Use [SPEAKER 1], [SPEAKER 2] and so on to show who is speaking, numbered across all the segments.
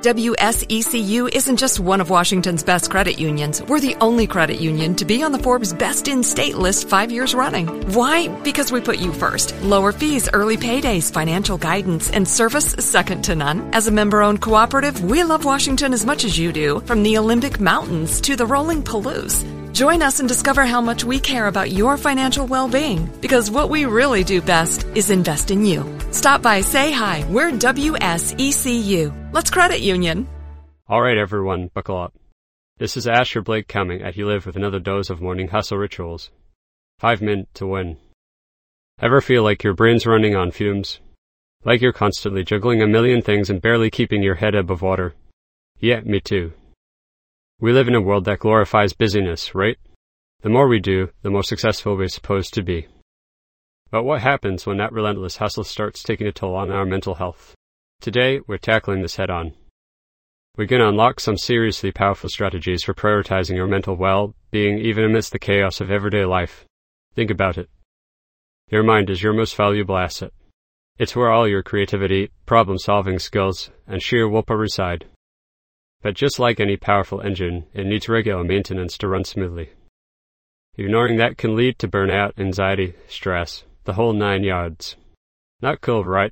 [SPEAKER 1] WSECU isn't just one of Washington's best credit unions. We're the only credit union to be on the Forbes Best in State list 5 years running. Why? Because we put you first. Lower fees, early paydays, financial guidance, and service second to none. As a member-owned cooperative, we love Washington as much as you do, from the Olympic Mountains to the rolling Palouse. Join us and discover how much we care about your financial well-being, because what we really do best is invest in you. Stop by, say hi. We're WSECU. Let's credit union.
[SPEAKER 2] All right, everyone, buckle up. This is Asher Blake coming at you live with another dose of morning hustle rituals. 5 minutes to win. Ever feel like your brain's running on fumes? Like you're constantly juggling a million things and barely keeping your head above water? Yeah, me too. We live in a world that glorifies busyness, right? The more we do, the more successful we're supposed to be. But what happens when that relentless hustle starts taking a toll on our mental health? Today, we're tackling this head-on. We're going to unlock some seriously powerful strategies for prioritizing your mental well-being even amidst the chaos of everyday life. Think about it. Your mind is your most valuable asset. It's where all your creativity, problem-solving skills, and sheer willpower reside. But just like any powerful engine, it needs regular maintenance to run smoothly. Ignoring that can lead to burnout, anxiety, stress, the whole 9 yards. Not cool, right?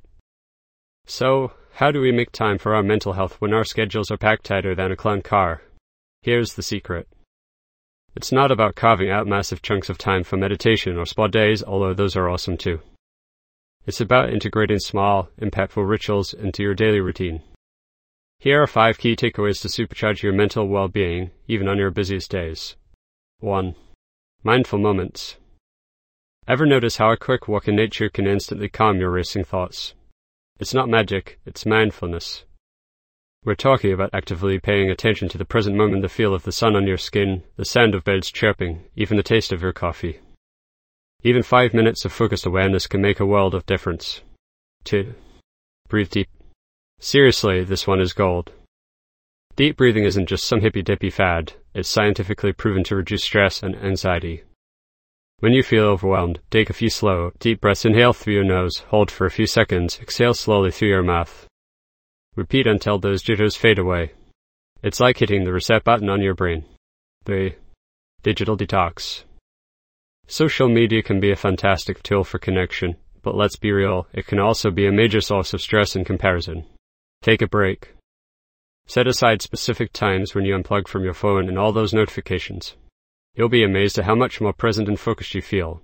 [SPEAKER 2] So, how do we make time for our mental health when our schedules are packed tighter than a clown car? Here's the secret. It's not about carving out massive chunks of time for meditation or spa days, although those are awesome too. It's about integrating small, impactful rituals into your daily routine. Here are 5 key takeaways to supercharge your mental well-being, even on your busiest days. 1. Mindful moments. Ever notice how a quick walk in nature can instantly calm your racing thoughts? It's not magic, it's mindfulness. We're talking about actively paying attention to the present moment, the feel of the sun on your skin, the sound of birds chirping, even the taste of your coffee. Even 5 minutes of focused awareness can make a world of difference. 2. Breathe deep. Seriously, this one is gold. Deep breathing isn't just some hippy-dippy fad, it's scientifically proven to reduce stress and anxiety. When you feel overwhelmed, take a few slow, deep breaths. Inhale through your nose, hold for a few seconds, exhale slowly through your mouth. Repeat until those jitters fade away. It's like hitting the reset button on your brain. 3. Digital detox. Social media can be a fantastic tool for connection, but let's be real, it can also be a major source of stress and comparison. Take a break. Set aside specific times when you unplug from your phone and all those notifications. You'll be amazed at how much more present and focused you feel.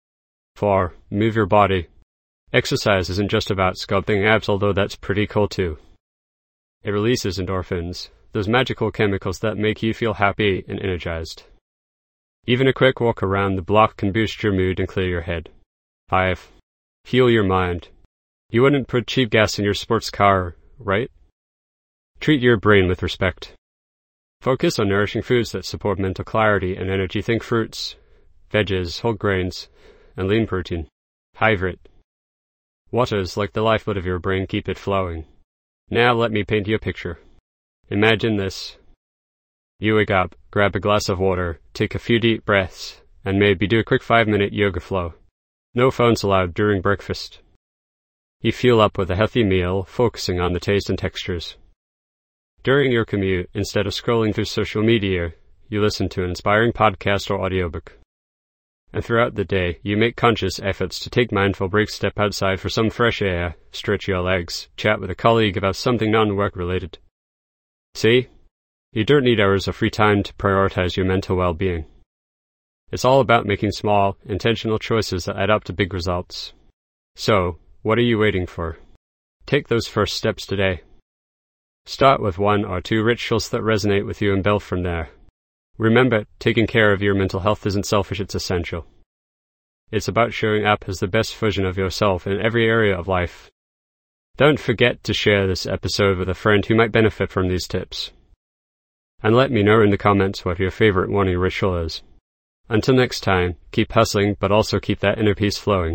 [SPEAKER 2] 4. Move your body. Exercise isn't just about sculpting abs, although that's pretty cool too. It releases endorphins, those magical chemicals that make you feel happy and energized. Even a quick walk around the block can boost your mood and clear your head. 5. Fuel your mind. You wouldn't put cheap gas in your sports car, right? Treat your brain with respect. Focus on nourishing foods that support mental clarity and energy. Think fruits, veggies, whole grains, and lean protein. Hydrate. Water is like the lifeblood of your brain, keep it flowing. Now let me paint you a picture. Imagine this. You wake up, grab a glass of water, take a few deep breaths, and maybe do a quick 5-minute yoga flow. No phones allowed during breakfast. You fuel up with a healthy meal, focusing on the taste and textures. During your commute, instead of scrolling through social media, you listen to an inspiring podcast or audiobook. And throughout the day, you make conscious efforts to take mindful breaks, step outside for some fresh air, stretch your legs, chat with a colleague about something non-work related. See? You don't need hours of free time to prioritize your mental well-being. It's all about making small, intentional choices that add up to big results. So, what are you waiting for? Take those first steps today. Start with 1 or 2 rituals that resonate with you and build from there. Remember, taking care of your mental health isn't selfish, it's essential. It's about showing up as the best version of yourself in every area of life. Don't forget to share this episode with a friend who might benefit from these tips. And let me know in the comments what your favorite morning ritual is. Until next time, keep hustling, but also keep that inner peace flowing.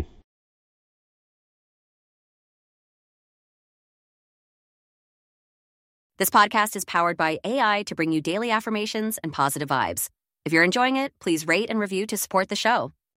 [SPEAKER 3] This podcast is powered by AI to bring you daily affirmations and positive vibes. If you're enjoying it, please rate and review to support the show.